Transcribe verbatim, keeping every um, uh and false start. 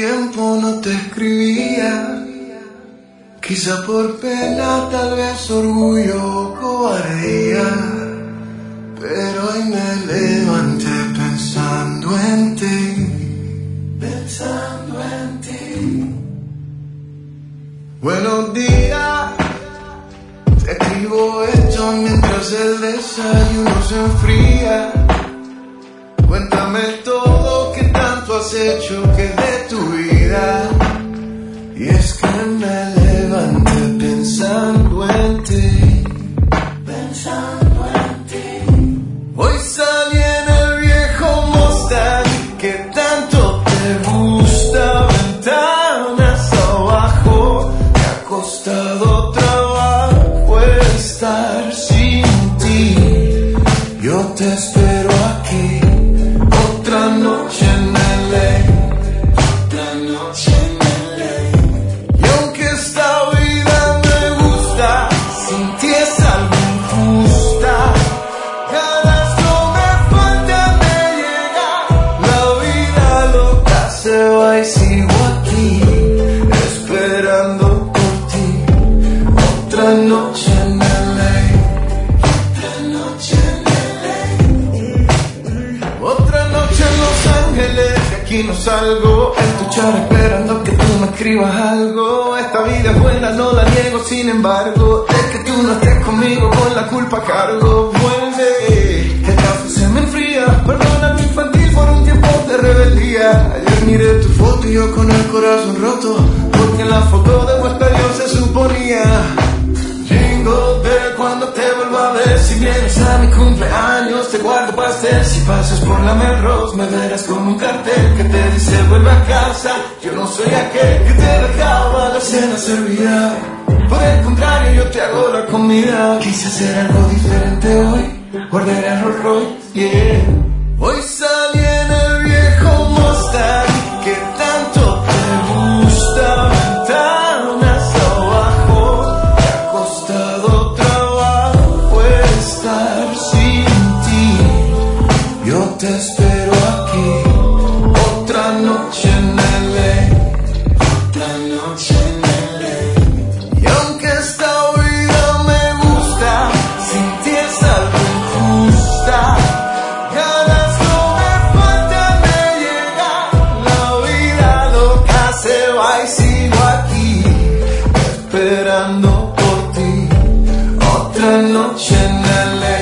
tiempo no te escribía, quizá por pena, tal vez orgullo o cobardía, pero hoy me levanté pensando en ti, pensando en ti. Buenos días, te escribo esto mientras el desayuno se enfría. Cuéntame todo que tanto has hecho que de tu vida. Y es que me levanté pensando en ti, pensando en ti. Hoy salí en el viejo Mustang que tanto te gusta, ventanas abajo. Me ha costado trabajo estar sin ti. Yo te espero aquí. Otra noche en L A, otra noche en L A. Y aunque esta vida me gusta, sin ti es algo injusta. Ganas no me faltan de llegar. La vida loca se va y sigo aquí, esperando por ti. Otra noche en L A, otra noche en L A. Otra noche en Los Ángeles, de aquí no salgo. En tu char esperando que tú me escribas algo. Esta vida es buena, no la niego, sin embargo, es que tú no estés conmigo, con la culpa a cargo. Vuelve, el café se me enfría. Perdona mi infantil por un tiempo de rebeldía. Ayer miré tu foto y yo con el corazón roto, porque en la foto de vuestra Dios se suponía. Jingle Bell, cuando te vuelva a ver, si vienes a mi cumpleaños te guardo pastel. Si pasas por la Melrose me verás con un cartel que te dice vuelve a casa. Yo no soy aquel que te dejaba la cena servida, por el contrario yo te hago la comida. Quise hacer algo diferente hoy, guardé el Rolls Royce, yeah. Hoy salí en el viejo Mustang que tanto te gusta, ventanas abajo. Me ha costado trabajo estar sin ti. Yo te espero aquí. Otra noche en L A, otra noche en L A. Y aunque esta vida me gusta, sin ti es algo injusta. Ganas no me faltan de llegar. La vida loca se va y sigo aquí, esperando por ti. Otra noche en L A.